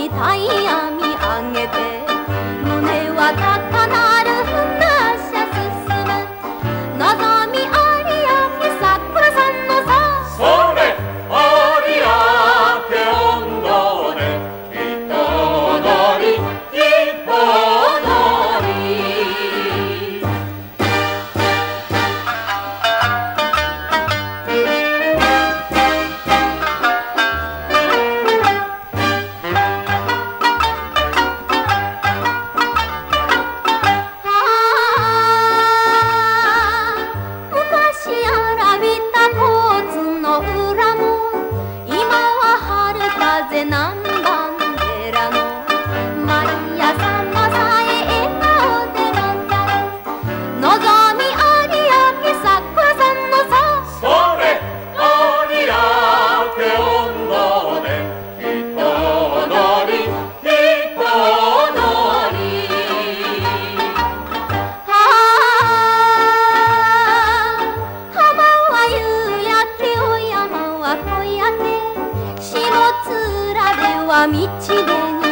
にタイヤみ上げて胸は高鳴る船車進むのぞみ有明桜さんのさそれ有明音頭で一踊り一踊り南蛮寺の毎朝まさえ笑顔でござるのぞみ有明桜さんのさそれ有明音頭で一踊り一踊り浜は夕焼けお山は小焼け下つらでは道で